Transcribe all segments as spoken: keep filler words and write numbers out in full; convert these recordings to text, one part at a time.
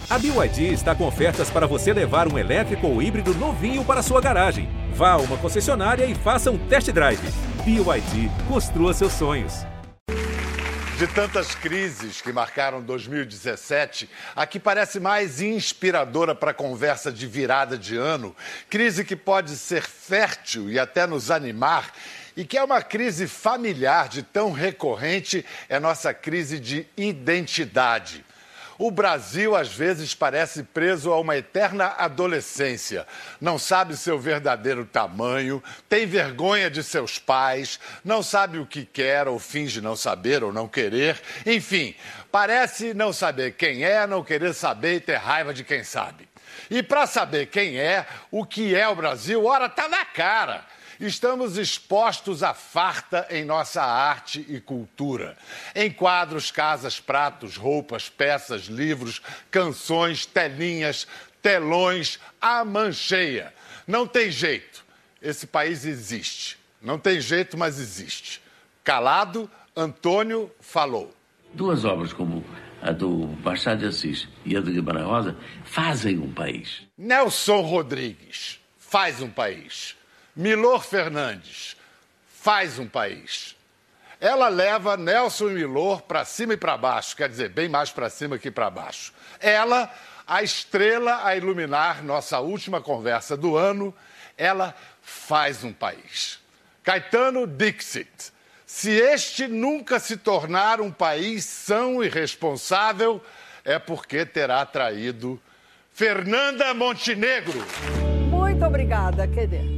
A B Y D está com ofertas para você levar um elétrico ou híbrido novinho para sua garagem. Vá a uma concessionária e faça um test drive. B Y D, construa seus sonhos. De tantas crises que marcaram dois mil e dezessete, a que parece mais inspiradora para a conversa de virada de ano, crise que pode ser fértil e até nos animar, e que é uma crise familiar de tão recorrente, é nossa crise de identidade. O Brasil, às vezes, parece preso a uma eterna adolescência. Não sabe seu verdadeiro tamanho, tem vergonha de seus pais, não sabe o que quer ou finge não saber ou não querer. Enfim, parece não saber quem é, não querer saber e ter raiva de quem sabe. E para saber quem é, o que é o Brasil, ora, tá na cara. Estamos expostos à farta em nossa arte e cultura. Em quadros, casas, pratos, roupas, peças, livros, canções, telinhas, telões, a mancheia. Não tem jeito. Esse país existe. Não tem jeito, mas existe. Calado, Antônio falou. Duas obras como a do Machado de Assis e a do Guimarães Rosa fazem um país. Nelson Rodrigues faz um país. Milor Fernandes faz um país. Ela leva Nelson e Milor para cima e para baixo, quer dizer, bem mais para cima que para baixo. Ela, a estrela a iluminar nossa última conversa do ano, ela faz um país. Caetano Dixit. Se este nunca se tornar um país são e responsável, é porque terá traído Fernanda Montenegro. Muito obrigada, Kedê.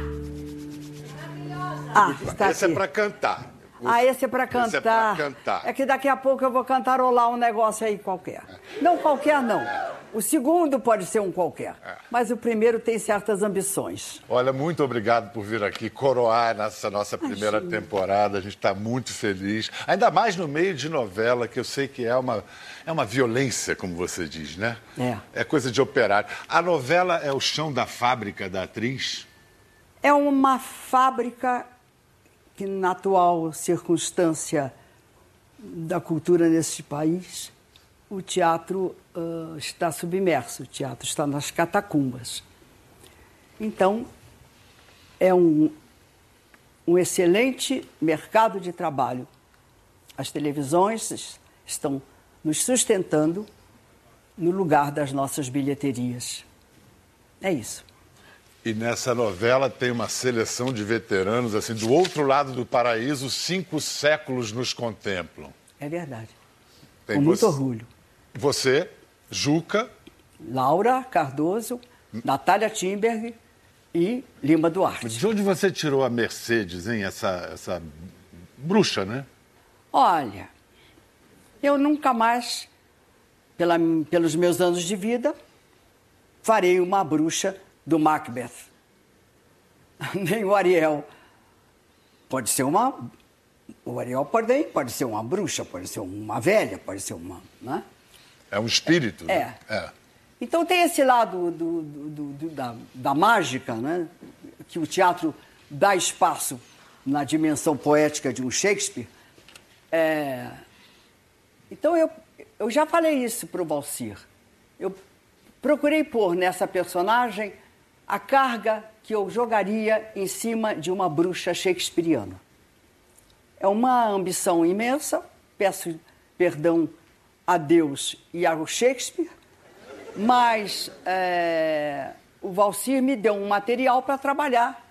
Ah, está esse aqui. é para cantar. Ah, esse é para cantar. Esse é para cantar. É que daqui a pouco eu vou cantarolar um negócio aí qualquer. Não qualquer, não. O segundo pode ser um qualquer. É. Mas o primeiro tem certas ambições. Olha, muito obrigado por vir aqui coroar nessa nossa primeira Imagina. temporada. A gente está muito feliz. Ainda mais no meio de novela, que eu sei que é uma, é uma violência, como você diz, né? É. É coisa de operário. A novela é o chão da fábrica da atriz? É uma fábrica que, na atual circunstância da cultura nesse país, o teatro uh, está submerso, o teatro está nas catacumbas. Então, é um, um excelente mercado de trabalho. As televisões estão nos sustentando no lugar das nossas bilheterias. É isso. E nessa novela tem uma seleção de veteranos, assim, do outro lado do paraíso, cinco séculos nos contemplam. É verdade. Tem Com muito você, orgulho. Você, Juca... Laura Cardoso, Natália Timberg e Lima Duarte. De onde você tirou a Mercedes, hein? Essa, essa bruxa, né? Olha, eu nunca mais, pela, pelos meus anos de vida, farei uma bruxa do Macbeth. Nem o Ariel. Pode ser uma... O Ariel pode, pode ser uma bruxa, pode ser uma velha, pode ser uma... Né? É um espírito, é. né? É. Então tem esse lado do, do, do, do, da, da mágica, né? Que o teatro dá espaço na dimensão poética de um Shakespeare. É... Então eu, eu já falei isso para o Valcir. Eu procurei pôr nessa personagem a carga que eu jogaria em cima de uma bruxa shakespeariana. É uma ambição imensa, peço perdão a Deus e ao Shakespeare, mas é, o Valcir me deu um material para trabalhar,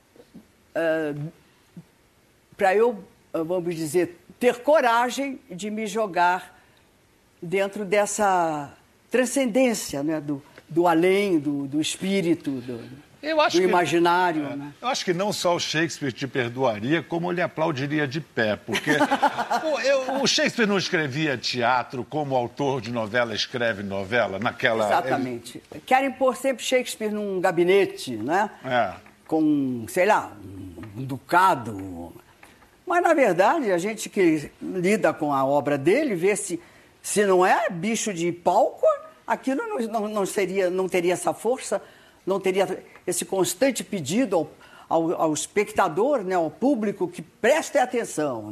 é, para eu, vamos dizer, ter coragem de me jogar dentro dessa transcendência, né, do, do além, do, do espírito, do, eu acho do que, imaginário. É, né? Eu acho que não só o Shakespeare te perdoaria, como ele aplaudiria de pé, porque o, eu, o Shakespeare não escrevia teatro como o autor de novela escreve novela, naquela... Exatamente. Ele... Querem pôr sempre Shakespeare num gabinete, né? É. Com, sei lá, um ducado. Mas, na verdade, a gente que lida com a obra dele, vê se, se não é bicho de palco, aquilo não, não, não, seria, não teria essa força, não teria esse constante pedido ao, ao, ao espectador, né, ao público, que preste atenção, né?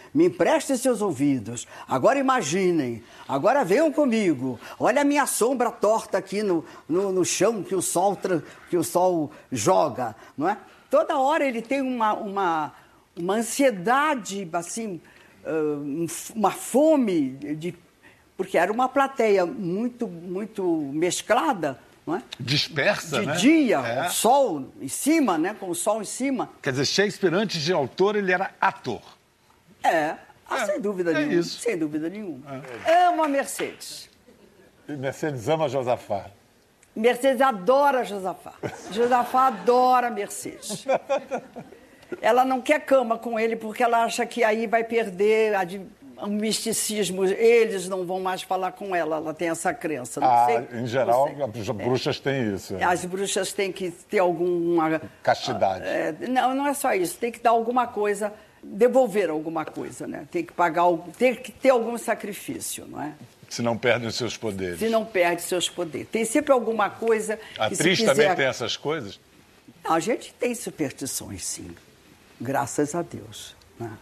me emprestem seus ouvidos. Agora imaginem, agora venham comigo. Olha a minha sombra torta aqui no, no, no chão que o, sol, que o sol joga, não é? Toda hora ele tem uma, uma, uma ansiedade, assim, uma fome, de, porque era uma plateia muito, muito mesclada, não é? Dispersa, de né? dia, é. o sol em cima, né? Com o sol em cima. Quer dizer, Shakespeare, antes de autor, ele era ator. É, ah, É, sem dúvida é nenhuma. isso. Sem dúvida nenhuma. É. Amo a Mercedes. E Mercedes ama Josafá. Mercedes adora Josafá. Josafá adora Mercedes. Ela não quer cama com ele porque ela acha que aí vai perder a de- o misticismo. Eles não vão mais falar com ela. Ela tem essa crença. Não Ah, sei, em geral, não sei. as bruxas têm isso. é. As bruxas têm que ter alguma... Castidade. É, não, não é só isso. Tem que dar alguma coisa, devolver alguma coisa, né? Tem que pagar, algo- tem que ter algum sacrifício, não é? Se não perdem os seus poderes. Se não perde seus poderes. Tem sempre alguma coisa A que atriz se também quiser... tem essas coisas? Não, a gente tem superstições, sim. Graças a Deus. Né?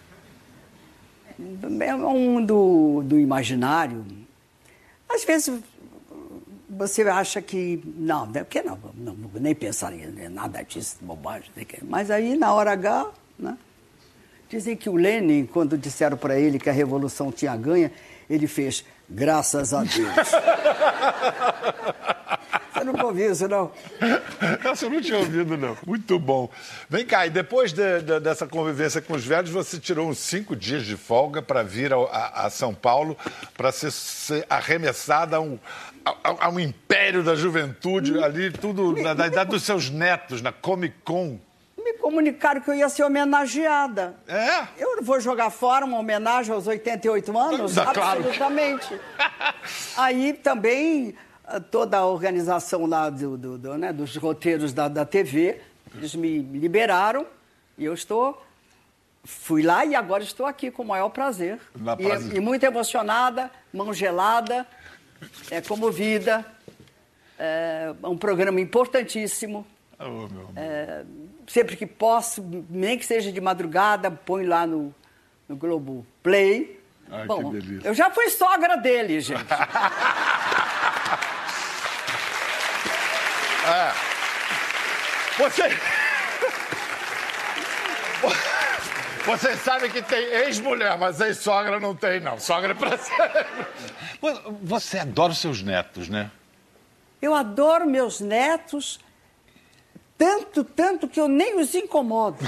É um mundo do imaginário. Às vezes você acha que... Não, né? Porque não, não, não nem pensaria em nada disso, bobagem. Mas aí, na hora H, né? Dizem que o Lenin, quando disseram para ele que a Revolução tinha ganho, ele fez, graças a Deus. Você nunca ouviu isso, não? Essa eu não tinha ouvido, não. Muito bom. Vem cá, e depois de- de- dessa convivência com os velhos, você tirou uns cinco dias de folga para vir ao- a, a São Paulo para ser, ser arremessada a um, a, a um império da juventude, ali, tudo na, na idade dos seus netos, na Comic Con. Me comunicaram que eu ia ser homenageada. É? Eu não vou jogar fora uma homenagem aos oitenta e oito anos? Ah, claro. Absolutamente. Aí também ah, toda a organização lá do, do- do, né, dos roteiros da, da T V, eles me liberaram e eu estou... Fui lá e agora estou aqui com o maior prazer. Na E, prazer. e muito emocionada, mão gelada, é, comovida. É um programa importantíssimo. Oh, meu amor. Sempre que posso, nem que seja de madrugada, ponho lá no, no Globo Play. Ai, Bom, que delícia. eu já fui sogra dele, gente. Você... Vocês sabem que tem ex-mulher, mas ex-sogra não tem, não. Sogra é pra sempre. Você adora os seus netos, né? Eu adoro meus netos, tanto, tanto que eu nem os incomodo.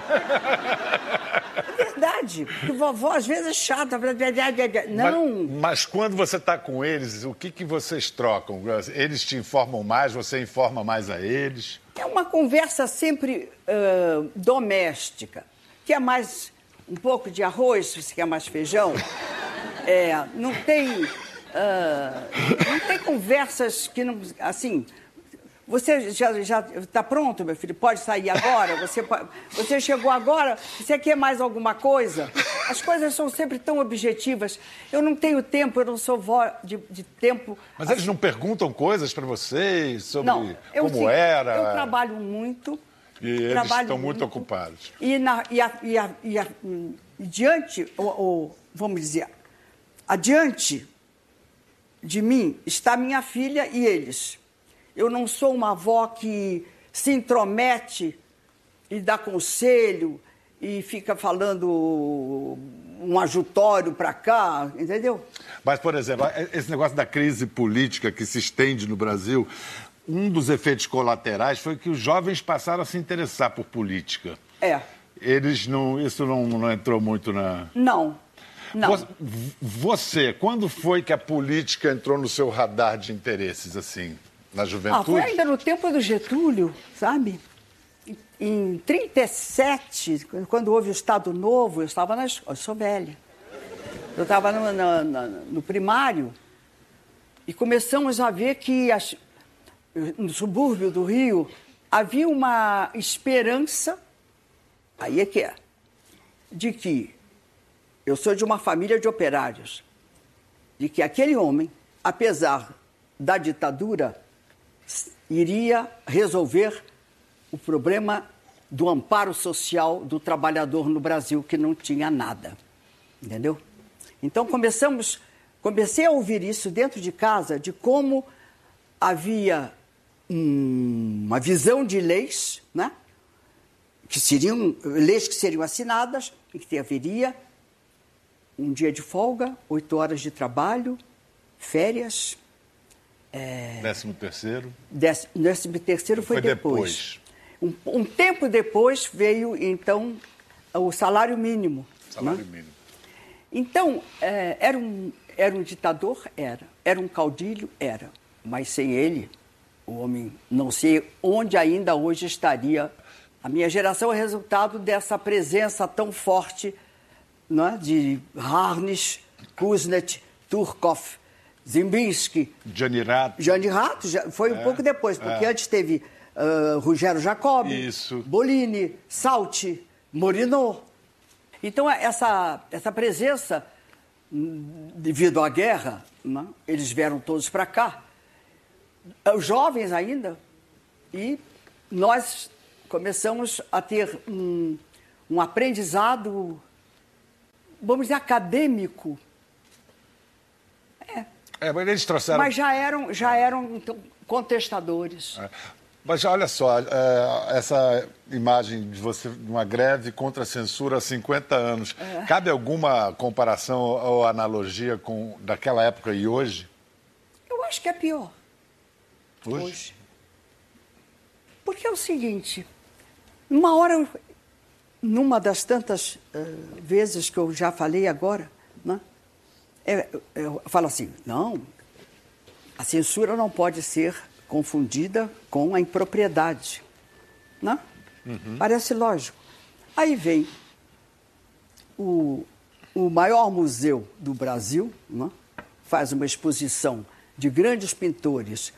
É verdade, porque vovó às vezes é chata. Não, Mas, mas quando você está com eles, o que, que vocês trocam? Eles te informam mais, você informa mais a eles? é uma conversa sempre ah, doméstica. Quer mais um pouco de arroz, se você quer mais feijão? É, não tem... ah, não tem conversas que não... Assim, você já está pronto, meu filho? Pode sair agora? Você, pode- você chegou agora? Você quer mais alguma coisa? As coisas são sempre tão objetivas. Eu não tenho tempo, eu não sou vó de, de tempo... Mas eles não perguntam coisas para vocês sobre Não, eu, como sim, era? eu trabalho muito. E eles trabalho estão muito ocupados. E, na, e, a, e, a, e, a, hum, e diante, ou, ou, vamos dizer, adiante de mim está minha filha e eles. Eu não sou uma avó que se intromete e dá conselho e fica falando um ajutório para cá, entendeu? Mas, por exemplo, esse negócio da crise política que se estende no Brasil, um dos efeitos colaterais foi que os jovens passaram a se interessar por política. É. Eles não... Isso não, não entrou muito na... Não, não. Vo- Você, quando foi que a política entrou no seu radar de interesses, assim, na Ah, juventude? foi ainda no tempo do Getúlio, sabe? Em trinta e sete, quando houve o Estado Novo, eu estava na escola, eu sou velha. Eu estava no, na- na- no primário e começamos a ver que as- no subúrbio do Rio havia uma esperança, aí é que é, de que eu sou de uma família de operários, de que aquele homem, apesar da ditadura, iria resolver o problema do amparo social do trabalhador no Brasil, que não tinha nada. Entendeu? Então começamos, comecei a ouvir isso dentro de casa, de como havia hum, uma visão de leis, né? Que seriam leis que seriam assinadas e que haveria um dia de folga, oito horas de trabalho, férias. É... Décimo terceiro? Décimo, décimo terceiro foi, foi depois. depois. Um, um tempo depois veio, então, o salário mínimo. Salário né? mínimo. Então, é, era, um, era um ditador? Era. Era um caudilho? Era. Mas sem ele, o homem, não sei onde ainda hoje estaria. A minha geração é resultado dessa presença tão forte, né, de Harnisch, Kuznets, Turkov, Zimbinski. Janirato. Janirato foi é, um pouco depois, porque é. antes teve uh, Rogério Jacobi, Isso. Bolini, Salti, Morinot. Então, essa, essa presença, devido à guerra, né, eles vieram todos para cá, os jovens ainda, e nós começamos a ter um, um aprendizado, vamos dizer, acadêmico. É. É, mas eles trouxeram... Mas já eram, já eram então, contestadores. É. Mas olha só, é, essa imagem de você, de uma greve contra a censura há cinquenta anos, é. cabe alguma comparação ou analogia com daquela época e hoje? Eu acho que é pior. Hoje? hoje. Porque é o seguinte, uma hora, numa das tantas uh, vezes que eu já falei agora, né, eu, eu falo assim, não, a censura não pode ser confundida com a impropriedade, né? Uhum. Parece lógico. Aí vem o, o maior museu do Brasil, né, faz uma exposição de grandes pintores.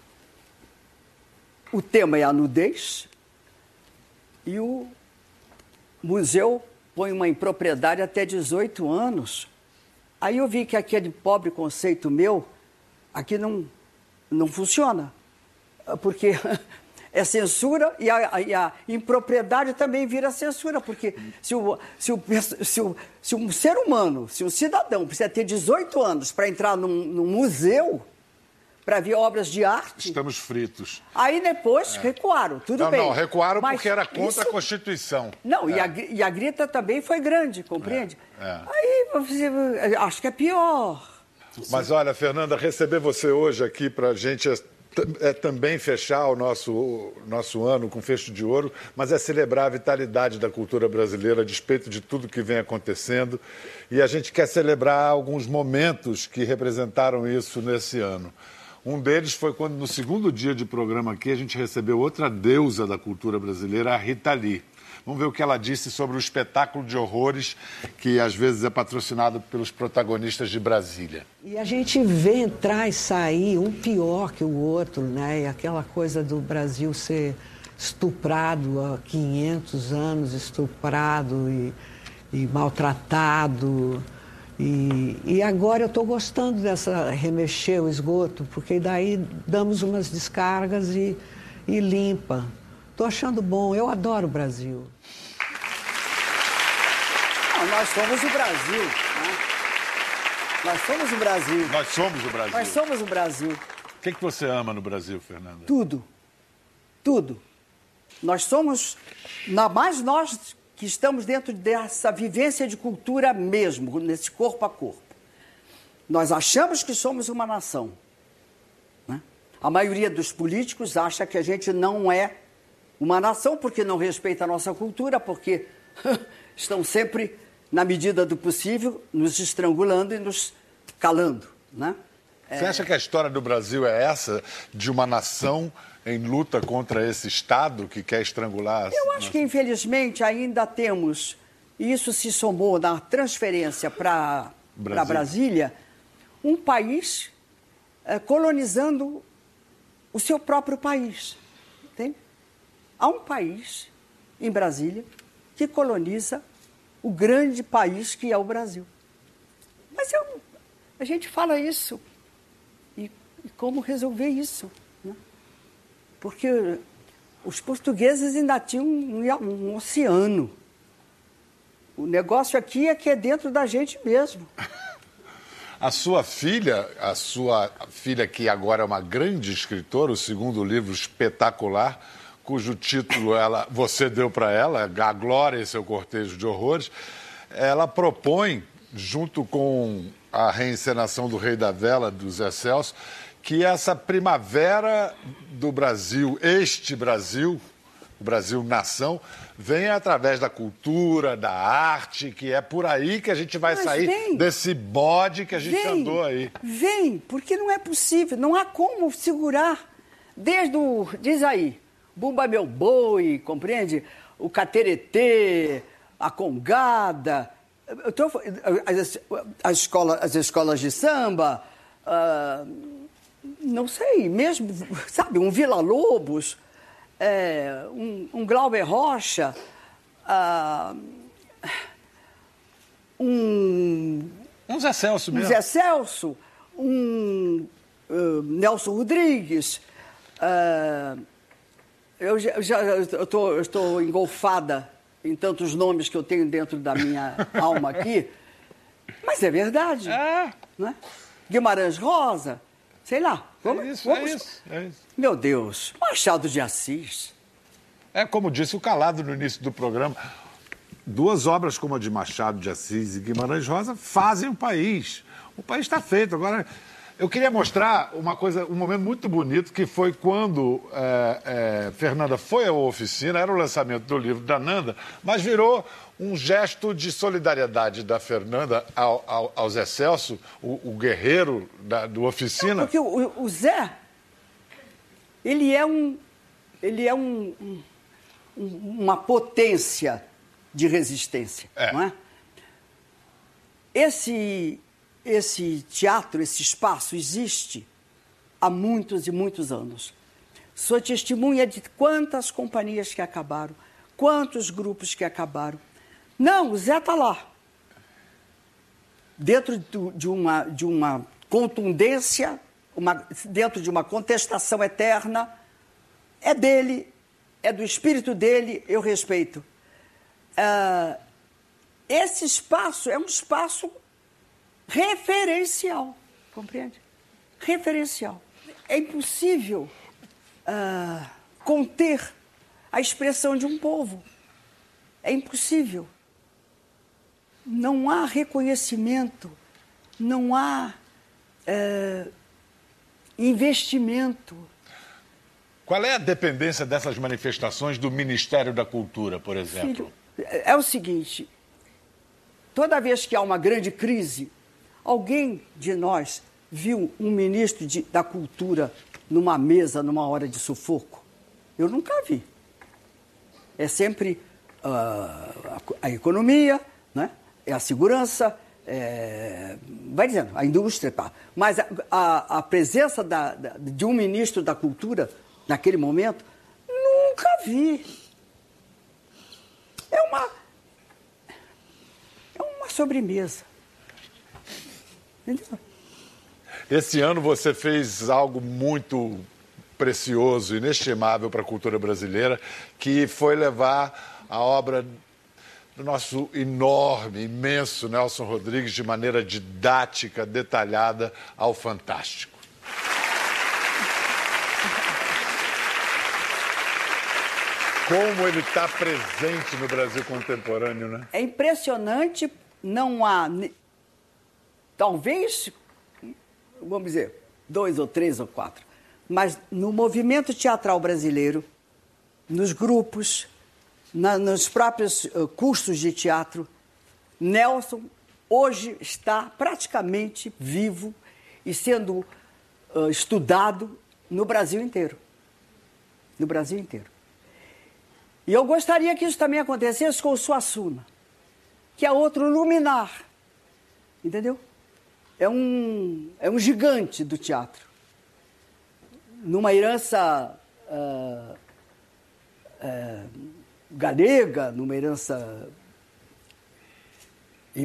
O tema é a nudez e o museu põe uma impropriedade até dezoito anos. Aí eu vi que aquele pobre conceito meu aqui não, não funciona, porque é censura e a, e a impropriedade também vira censura, porque se o, se, o, se, o, se um ser humano, se um cidadão precisa ter dezoito anos para entrar num, num museu, para ver obras de arte... Estamos fritos. Aí depois é. recuaram, tudo não, bem. Não, recuaram mas porque era contra isso... a Constituição. Não, é. e, a, e a grita também foi grande, compreende? É. É. Aí você, acho que é pior. Mas olha, Fernanda, receber você hoje aqui para a gente é, é também fechar o nosso, nosso ano com fecho de ouro, mas é celebrar a vitalidade da cultura brasileira a despeito de tudo que vem acontecendo. E a gente quer celebrar alguns momentos que representaram isso nesse ano. Um deles foi quando, no segundo dia de programa aqui, a gente recebeu outra deusa da cultura brasileira, a Rita Lee. Vamos ver o que ela disse sobre o espetáculo de horrores que, às vezes, é patrocinado pelos protagonistas de Brasília. E a gente vê entrar e sair, um pior que o outro, né? E aquela coisa do Brasil ser estuprado há quinhentos anos, estuprado e, e maltratado... E, e agora eu estou gostando dessa remexer o esgoto, porque daí damos umas descargas e, e limpa. Estou achando bom, eu adoro o Brasil. Não, nós somos o Brasil, né? Nós somos o Brasil. Nós somos o Brasil. Nós somos o Brasil. O que, que você ama no Brasil, Fernanda? Tudo. Tudo. Nós somos, na mais nós... que estamos dentro dessa vivência de cultura mesmo, nesse corpo a corpo. Nós achamos que somos uma nação, né? A maioria dos políticos acha que a gente não é uma nação porque não respeita a nossa cultura, porque estão sempre, na medida do possível, nos estrangulando e nos calando, né? Você acha que a história do Brasil é essa, de uma nação em luta contra esse Estado que quer estrangular? Eu acho que, infelizmente, ainda temos, e isso se somou na transferência para Brasília. Brasília, um país é, colonizando o seu próprio país. Entende? Há um país, em Brasília, que coloniza o grande país que é o Brasil. Mas eu, a gente fala isso. E, e como resolver isso? Porque os portugueses ainda tinham um, um oceano. O negócio aqui é que é dentro da gente mesmo. A sua filha, a sua filha que agora é uma grande escritora, o segundo livro espetacular, cujo título ela, você deu para ela, A Glória e Seu Cortejo de Horrores, ela propõe, junto com a reencenação do Rei da Vela, do Zé Celso, que essa primavera do Brasil, este Brasil, o Brasil nação, vem através da cultura, da arte, que é por aí que a gente vai Mas sair vem, desse bode que a gente vem, andou aí. Vem, porque não é possível, não há como segurar. Desde o, diz aí, Bumba Meu Boi, compreende? O cateretê, a congada, eu tô, as, as, escola, as escolas de samba, uh, não sei, mesmo, sabe, um Vila Lobos, é, um, um Glauber Rocha, uh, um... Um Zé Celso mesmo. Um Zé Celso, um uh, Nelson Rodrigues. Uh, eu já, já eu tô, eu estou engolfada em tantos nomes que eu tenho dentro da minha alma aqui, mas é verdade. É. Né? Guimarães Rosa, sei lá. Vamos, é isso, vamos... é isso, é isso. Meu Deus, Machado de Assis. É como disse o Calado no início do programa, duas obras como a de Machado de Assis e Guimarães Rosa fazem o país. O país está feito. Agora, eu queria mostrar uma coisa, um momento muito bonito, que foi quando é, é, Fernanda foi à oficina, era o lançamento do livro da Nanda, mas virou um gesto de solidariedade da Fernanda ao, ao, ao Zé Celso, o, o guerreiro da, do oficina. Não, porque o, o Zé, ele é um, ele é um, um, uma potência de resistência, é. não é? Esse, esse teatro, esse espaço existe há muitos e muitos anos. Sou testemunha de quantas companhias que acabaram, quantos grupos que acabaram. Não, o Zé está lá. Dentro do, de, uma, de uma contundência, uma, dentro de uma contestação eterna, é dele, é do espírito dele, eu respeito. Uh, esse espaço é um espaço referencial, compreende? Referencial. É impossível uh, conter a expressão de um povo. É impossível. Não há reconhecimento, não há uh, investimento. Qual é a dependência dessas manifestações do Ministério da Cultura, por exemplo? Filho, é o seguinte, toda vez que há uma grande crise, alguém de nós viu um ministro de, da Cultura numa mesa, numa hora de sufoco? Eu nunca vi. É sempre uh, a, a economia, né? É a segurança, é, vai dizendo, a indústria, tá? Mas a, a, a presença da, da, de um ministro da Cultura naquele momento, nunca vi. É uma, é uma sobremesa. Entendeu? Esse ano você fez algo muito precioso, inestimável para a cultura brasileira, que foi levar a obra do nosso enorme, imenso Nelson Rodrigues de maneira didática, detalhada, ao fantástico. Como ele está presente no Brasil contemporâneo, né? É impressionante, não há, talvez, vamos dizer, dois ou três ou quatro, mas no movimento teatral brasileiro, nos grupos, na, nos próprios uh, cursos de teatro, Nelson hoje está praticamente vivo e sendo uh, estudado no Brasil inteiro. No Brasil inteiro. E eu gostaria que isso também acontecesse com o Suassuna, que é outro luminar, entendeu? É um, é um gigante do teatro. Numa herança uh, uh, galega, numa herança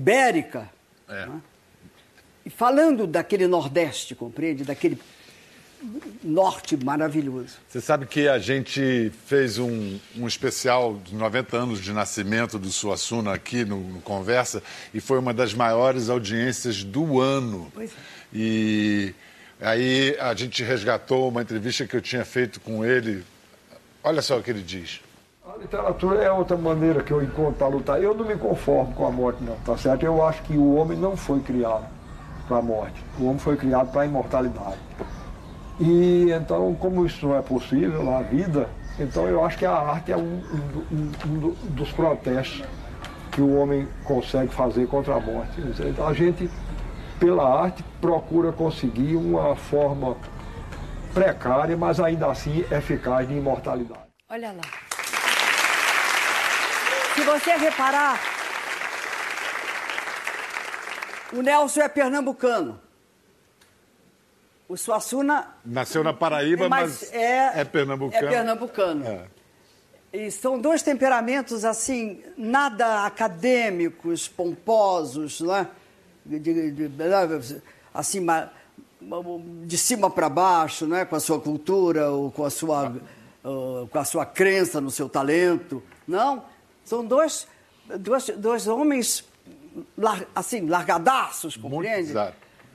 ibérica. É. Né? E falando daquele Nordeste, compreende? Daquele norte maravilhoso. Você sabe que a gente fez um, um especial dos noventa anos de nascimento do Suassuna aqui no, no Conversa e foi uma das maiores audiências do ano. Pois é. E aí a gente resgatou uma entrevista que eu tinha feito com ele. Olha só o que ele diz. A literatura é outra maneira que eu encontro para lutar. Eu não me conformo com a morte, não, tá certo? Eu acho que o homem não foi criado para a morte. O homem foi criado para a imortalidade. E então, como isso não é possível, a vida, então eu acho que a arte é um, um, um dos protestos que o homem consegue fazer contra a morte. Então, a gente, pela arte, procura conseguir uma forma precária, mas ainda assim eficaz de imortalidade. Olha lá. Se você reparar, o Nelson é pernambucano. O Suassuna... Nasceu na Paraíba, mas, mas é, é pernambucano. É pernambucano. É. E são dois temperamentos, assim, nada acadêmicos, pomposos, não é? De, de, de, assim, de cima para baixo, não é? Com a sua cultura ou com a sua, uh, com a sua crença no seu talento. Não. São dois, dois, dois homens, assim, largadaços, compreende? Exato.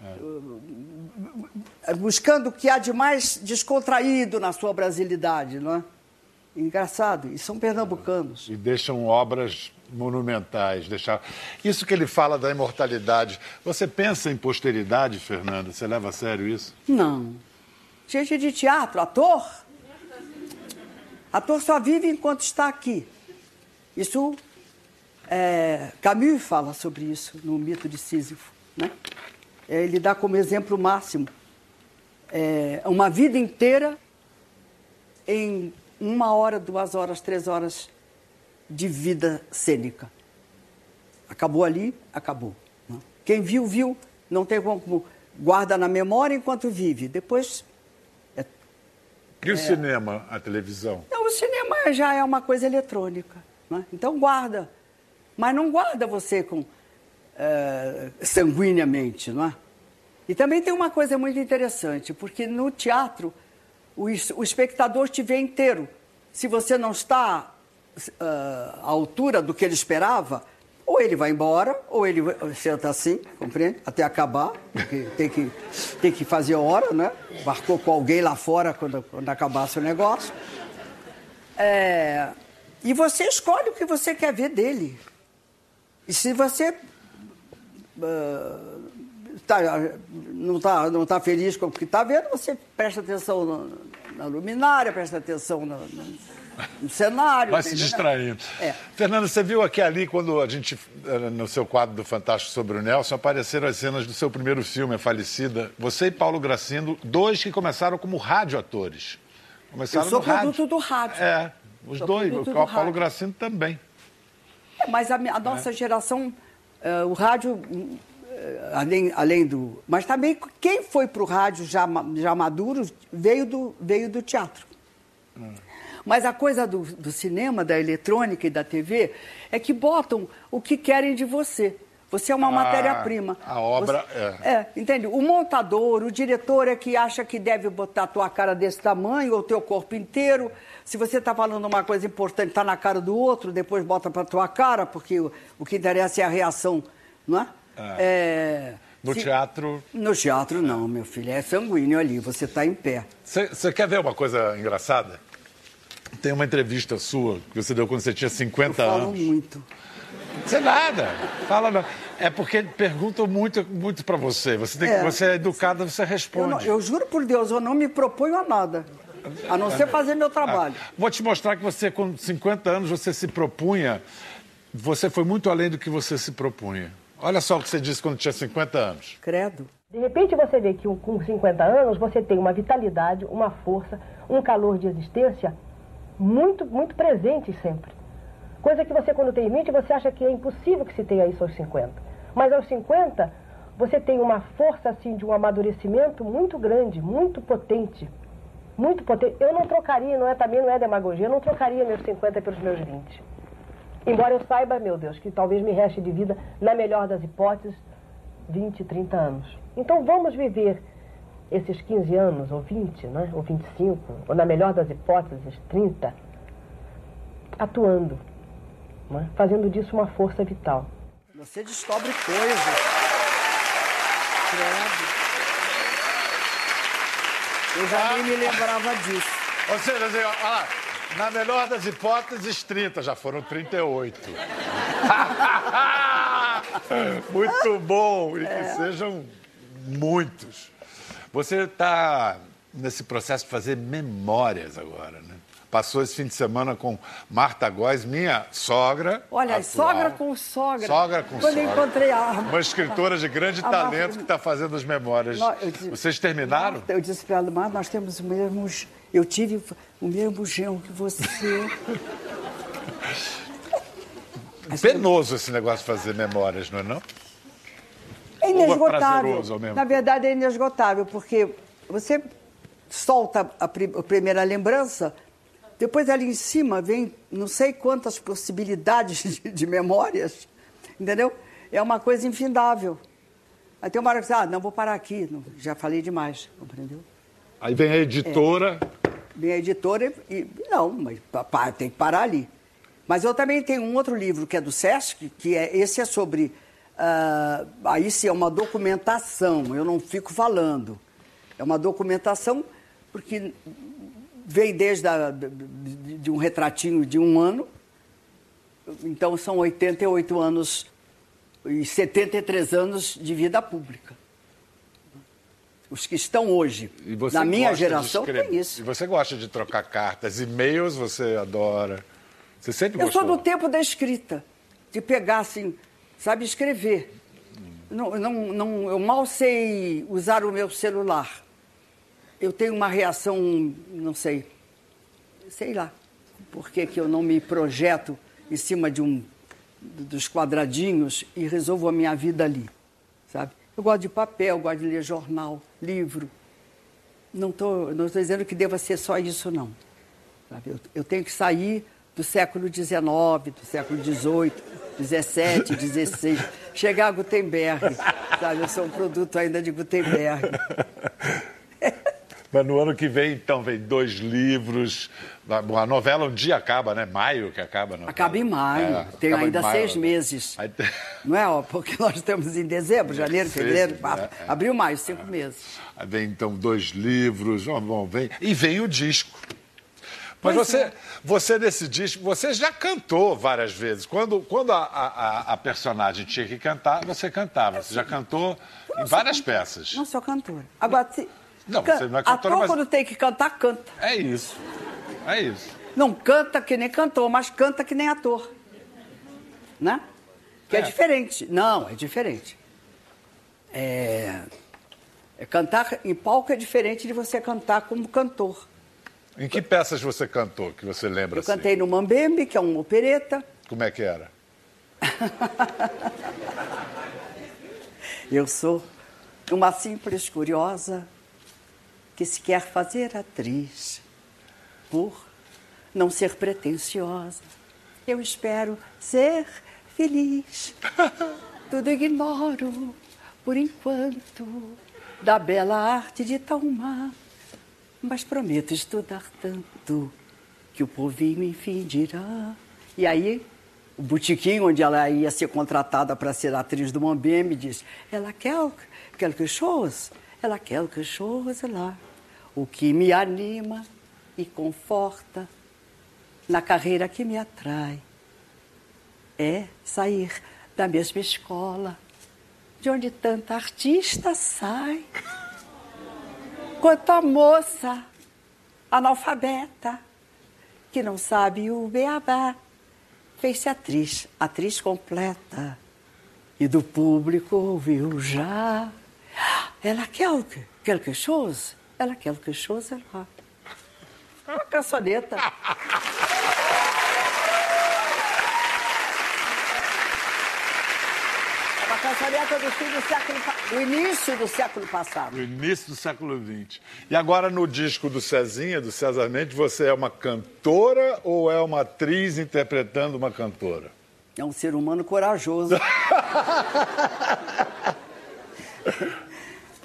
É. Buscando o que há de mais descontraído na sua brasilidade, não é? Engraçado, e são pernambucanos. E deixam obras monumentais. Deixar... Isso que ele fala da imortalidade, você pensa em posteridade, Fernanda? Você leva a sério isso? Não. Gente de teatro, ator, ator só vive enquanto está aqui. Isso, é, Camus fala sobre isso no Mito de Sísifo, né? Ele dá como exemplo máximo é, uma vida inteira em uma hora, duas horas, três horas de vida cênica. Acabou ali, acabou. Né? Quem viu, viu, não tem como... Guarda na memória enquanto vive. Depois... É, e o é, cinema, a televisão? Então, o cinema já é uma coisa eletrônica. Né? Então, guarda. Mas não guarda você com... Uh, sanguineamente, não é? E também tem uma coisa muito interessante, porque no teatro o, o espectador te vê inteiro. Se você não está uh, à altura do que ele esperava, ou ele vai embora, ou ele senta assim, compreende? Até acabar, porque tem que, tem que fazer hora, né? Marcou com alguém lá fora quando, quando acabasse o negócio. É, e você escolhe o que você quer ver dele. E se você... Uh, tá, não está não tá feliz com o que está vendo, você presta atenção no, na luminária, presta atenção no, no, no cenário. Vai se distraindo. É. Fernando, você viu aqui ali, quando a gente, no seu quadro do Fantástico sobre o Nelson, apareceram as cenas do seu primeiro filme, A Falecida. Você e Paulo Gracindo, dois que começaram como radioatores. Começaram Eu sou no rádio. produto do rádio. É, os sou dois. O Paulo rádio. Gracindo também. É, mas a, a nossa é. geração, uh, o rádio, uh, além, além do... Mas também quem foi para o rádio já, já maduro veio do, veio do teatro. Hum. Mas a coisa do, do cinema, da eletrônica e da T V é que botam o que querem de você. Você é uma ah, matéria-prima. A obra você, é... É, entende? O montador, o diretor é que acha que deve botar a tua cara desse tamanho ou o teu corpo inteiro. Se você está falando uma coisa importante, está na cara do outro, depois bota para a tua cara, porque o, o que interessa é a reação, não é? é. é no se, teatro... No teatro, não, meu filho. É sanguíneo ali, você está em pé. Você quer ver uma coisa engraçada? Tem uma entrevista sua que você deu quando você tinha cinquenta Eu anos. falo muito. Você nada. Fala não. É porque perguntam muito, muito para você. Você, tem, é. você é educada, você responde. Eu, não, eu juro por Deus, eu não me proponho a nada. A não ser fazer meu trabalho. Ah, vou te mostrar que você, com cinquenta anos, você se propunha... Você foi muito além do que você se propunha. Olha só o que você disse quando tinha cinquenta anos. Credo. De repente você vê que com cinquenta anos você tem uma vitalidade, uma força, um calor de existência muito, muito presente sempre. Coisa que você, quando tem vinte, você acha que é impossível que se tenha isso aos cinquenta. Mas aos cinquenta, você tem uma força, assim, de um amadurecimento muito grande, muito potente. Muito potente. Eu não trocaria, não é, também não é demagogia, eu não trocaria meus cinquenta pelos meus vinte. Embora eu saiba, meu Deus, que talvez me reste de vida, na melhor das hipóteses, vinte, trinta anos. Então vamos viver esses quinze anos, ou vinte, né? Ou vinte e cinco, ou na melhor das hipóteses, trinta, atuando, né? Fazendo disso uma força vital. Você descobre coisas. Credo. Eu já nem me lembrava disso. Ou seja, assim, olha lá, na melhor das hipóteses, trinta, já foram trinta e oito. Muito bom, e que é. sejam muitos. Você está nesse processo de fazer memórias agora, né? Passou esse fim de semana com Marta Góes, minha sogra. Olha, atual, sogra com sogra. Sogra com Quando sogra. eu encontrei a Uma escritora de grande talento que está fazendo as memórias. Disse, Vocês terminaram? Marta, eu disse para ela, Marta, nós temos o mesmo... Eu tive o mesmo genro que você. Penoso esse negócio de fazer memórias, não é não? É inesgotável. Ou é mesmo? Na verdade, é inesgotável, porque você solta a, pri a primeira lembrança, depois ali em cima vem não sei quantas possibilidades de, de memórias, entendeu? É uma coisa infindável. Aí tem uma hora que você, ah, não, vou parar aqui, não, já falei demais, compreendeu? Aí vem a editora... É. Vem a editora e... Não, mas tem que parar ali. Mas eu também tenho um outro livro que é do Sesc, que é, esse é sobre... Uh, aí sim, é uma documentação, eu não fico falando. É uma documentação porque vem desde a, de, de um retratinho de um ano, então são oitenta e oito anos e setenta e três anos de vida pública. Os que estão hoje, na minha geração, tem isso. E você gosta de trocar cartas, e-mails você adora. Você sempre Eu gostou? sou do tempo da escrita, de pegar assim, sabe, escrever. Não, não, não, eu mal sei usar o meu celular. Eu tenho uma reação, não sei, sei lá, por que que eu não me projeto em cima de um dos quadradinhos e resolvo a minha vida ali, sabe? Eu gosto de papel, gosto de ler jornal, livro. Não estou não tô dizendo que deva ser só isso, não. Sabe? Eu, eu tenho que sair do século dezenove, do século dezoito, dezessete, dezesseis, chegar a Gutenberg. Sabe? Eu sou um produto ainda de Gutenberg. Mas no ano que vem, então, vem dois livros. A novela um dia acaba, né? Maio que acaba. Não? Acaba em maio. É, Tenho ainda maio, seis meses. Aí... Não é? Ó, porque nós estamos em dezembro, janeiro, fevereiro, março, é, é. abril, maio, cinco é. meses. Aí vem, então, dois livros. Oh, bom, vem... E vem o disco. Mas você, é. você, nesse disco, você já cantou várias vezes. Quando, quando a, a, a personagem tinha que cantar, você cantava. Você já cantou em várias cantora. peças. Não sou cantora. Agora, se... Não, você não é cantora, ator, mas... quando tem que cantar, canta. É isso. É isso. Não canta que nem cantor, mas canta que nem ator. Né? Que é, é diferente. Não, é diferente. É... é... Cantar em palco é diferente de você cantar como cantor. Em que peças você cantou, que você lembra? Eu assim? Cantei no Mambembe, que é uma opereta. Como é que era? Eu sou uma simples curiosa que se quer fazer atriz por não ser pretensiosa. Eu espero ser feliz. Tudo ignoro, por enquanto, da bela arte de Talma. Mas prometo estudar tanto que o povinho enfim dirá. E aí, o botequim onde ela ia ser contratada para ser atriz do Mambembe diz: ela quer quelque chose, ela quer quelque chose lá. O que me anima e conforta na carreira que me atrai é sair da mesma escola de onde tanta artista sai. Quanto a moça analfabeta que não sabe o beabá, fez-se atriz, atriz completa, e do público ouviu já. Ela quer quelque chose, ela quer quelque chose lá. Uma cançoneta. Uma cançoneta do fim do século, do início do século passado. Do início do século vinte. E agora no disco do Cezinha, do César Mendes, você é uma cantora ou é uma atriz interpretando uma cantora? É um ser humano corajoso.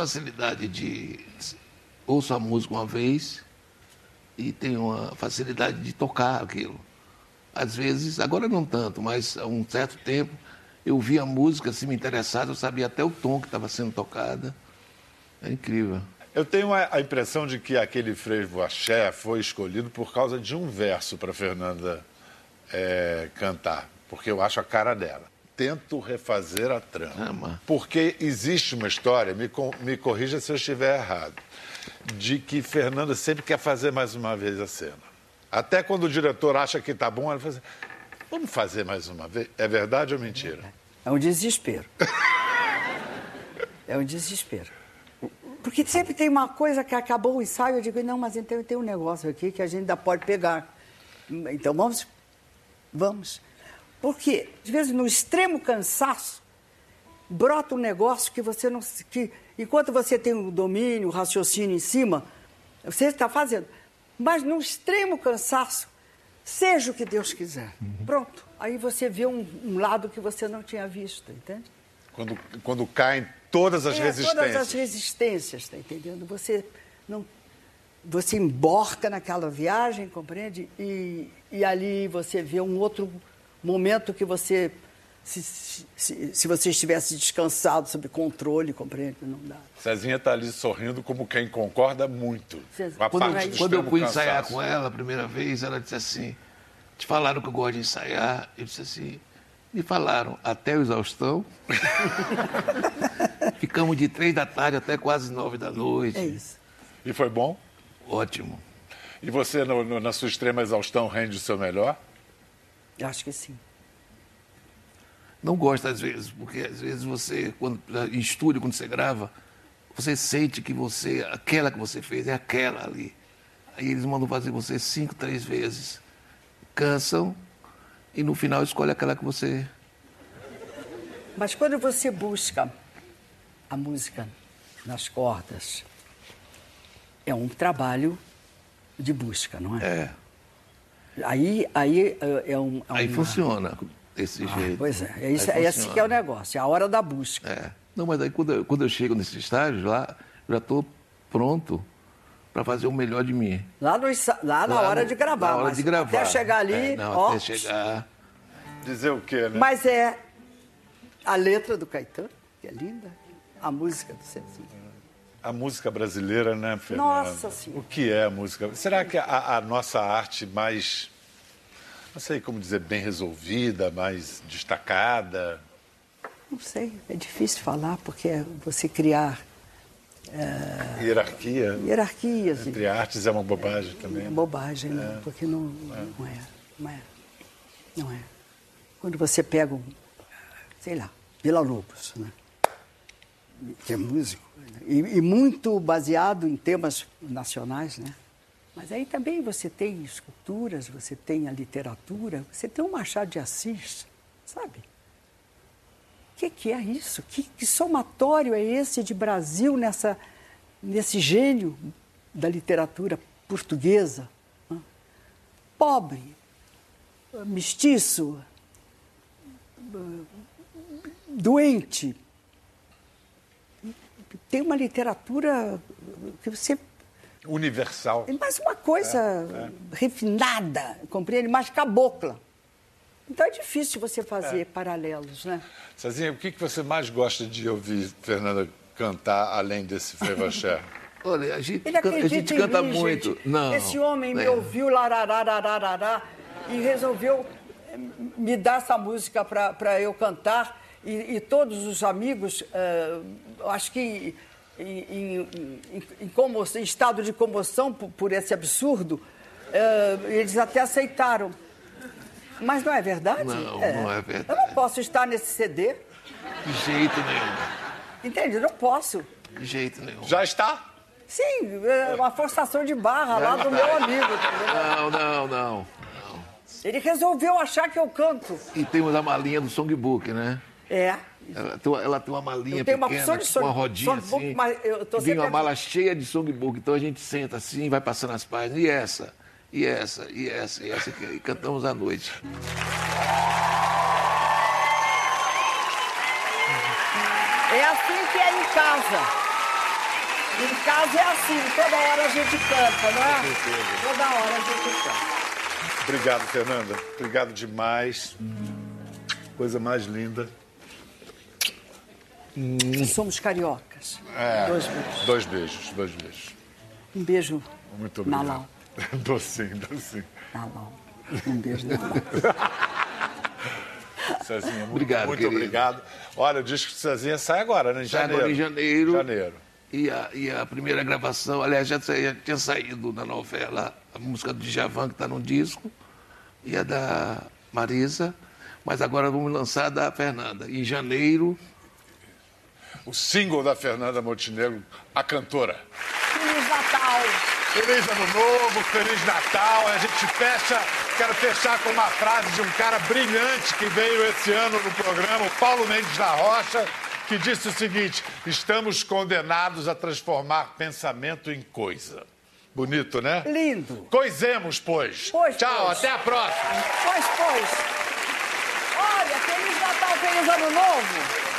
facilidade de... Ouço a música uma vez e tenho uma facilidade de tocar aquilo. Às vezes, agora não tanto, mas há um certo tempo, eu via a música, se me interessasse, eu sabia até o tom que estava sendo tocada. É incrível. Eu tenho a impressão de que aquele frevo axé foi escolhido por causa de um verso para Fernanda é, cantar, porque eu acho a cara dela. Tento refazer a trama. Ah, porque existe uma história, me, me corrija se eu estiver errado, de que Fernanda sempre quer fazer mais uma vez a cena. Até quando o diretor acha que está bom, ela fala assim, vamos fazer mais uma vez? É verdade ou mentira? É um desespero. É um desespero. Porque sempre tem uma coisa que acabou o ensaio, eu digo, não, mas então tem um negócio aqui que a gente ainda pode pegar. Então vamos, vamos. Porque, às vezes, no extremo cansaço, brota um negócio que você não... que enquanto você tem o domínio, o raciocínio em cima, você está fazendo. Mas no extremo cansaço, seja o que Deus quiser. Uhum. Pronto. Aí você vê um, um lado que você não tinha visto, entende? Quando, quando caem todas as é, resistências. Todas as resistências, tá entendendo? Você não... Você embarca naquela viagem, compreende? E, e ali você vê um outro momento que você... Se, se, se você estivesse descansado, sob controle, compreende? Não dá. Cezinha está ali sorrindo como quem concorda muito. Com a quando parte quando eu fui cansaço. ensaiar com ela a primeira vez, ela disse assim, te falaram que eu gosto de ensaiar? Eu disse assim, me falaram até o exaustão. Ficamos de três da tarde até quase nove da noite. É isso. E foi bom? Ótimo. E você, no, no, na sua extrema exaustão, rende o seu melhor? Eu acho que sim. Não gosto às vezes, porque às vezes você, quando, em estúdio, quando você grava, você sente que você, aquela que você fez é aquela ali. Aí eles mandam fazer você cinco, três vezes. Cansam e no final escolhe aquela que você... Mas quando você busca a música nas cordas, é um trabalho de busca, não é? É. Aí, aí é um... É aí uma... funciona desse ah, jeito. Pois é, é, isso, é esse que é o negócio, é a hora da busca. É. Não, mas aí quando eu, quando eu chego nesse estágio lá, eu já estou pronto para fazer o melhor de mim. Lá, no, lá na lá hora no, de gravar. Na hora mas de gravar. Até chegar ali... É, não, ó, até chegar... Dizer o quê, né? Mas é a letra do Caetano, que é linda, a música do Cezinha. A música brasileira, né, Fernanda? Nossa Senhora. O que é a música? Será que a, a nossa arte mais... Não sei como dizer, bem resolvida, mais destacada? Não sei, é difícil falar, porque é você criar... É... Hierarquia? Hierarquias. Entre artes é uma bobagem é, também. É bobagem, né? É. Porque não é. não é, não é, não é. Quando você pega um, sei lá, Villa-Lobos, né? Que é músico, né? e, e muito baseado em temas nacionais, né? Mas aí também você tem esculturas, você tem a literatura, você tem o Machado de Assis, sabe? O que, que é isso? Que, que somatório é esse de Brasil nessa, nesse gênio da literatura portuguesa? Né? Pobre, mestiço, doente. Tem uma literatura que você... Universal. Mas uma coisa é, é. refinada, compreende? Mais cabocla. Então é difícil você fazer é. paralelos, né? Cezinha, o que você mais gosta de ouvir Fernanda cantar, além desse Fevaché? Olha, a gente, Ele canta, a gente canta mim, muito. Gente. Não, Esse homem é. me ouviu larararararará e resolveu me dar essa música para eu cantar. E, e todos os amigos, uh, acho que em, em, em, em, comoção, em estado de comoção por, por esse absurdo, uh, eles até aceitaram. Mas não é verdade? Não, é. não é verdade. Eu não posso estar nesse C D. De jeito nenhum. Entende? Eu não posso. De jeito nenhum. Já está? Sim, é uma forçação de barra lá do meu amigo. Não, não, não, não. Ele resolveu achar que eu canto. E temos a malinha do songbook, né? É. Ela tem, uma, ela tem uma malinha pequena, uma, de song, uma rodinha songbook, assim, mas eu tô vem uma sempre... mala cheia de songbook. Então a gente senta assim, vai passando as páginas. E essa, e essa, e essa, e essa. E cantamos à noite. É assim que é em casa. Em casa é assim, toda hora a gente canta, não é? Toda hora a gente canta. Obrigado, Fernanda. Obrigado demais. Coisa mais linda. Hum. Somos cariocas. É, dois beijos. Dois beijos, dois beijos. Um beijo. Muito obrigado. Na Lau. Docinho, docinho. Na Lau. Um beijo na Lau. Cezinha, muito obrigado, muito querido. obrigado. Olha, o disco de Cezinha sai agora, né? Em sai janeiro. Agora em janeiro. Janeiro. E a, e a primeira gravação, aliás, já, já tinha saído na novela a música do Djavan, que está no disco, e a da Marisa, mas agora vamos lançar a da Fernanda. Em janeiro... O single da Fernanda Montenegro, a cantora. Feliz Natal! Feliz Ano Novo, Feliz Natal. A gente fecha, quero fechar com uma frase de um cara brilhante que veio esse ano no programa, o Paulo Mendes da Rocha, que disse o seguinte: estamos condenados a transformar pensamento em coisa. Bonito, né? Lindo. Coisemos, pois. Pois, Tchau, pois. até a próxima. Pois, pois. Olha, Feliz Natal, Feliz Ano Novo.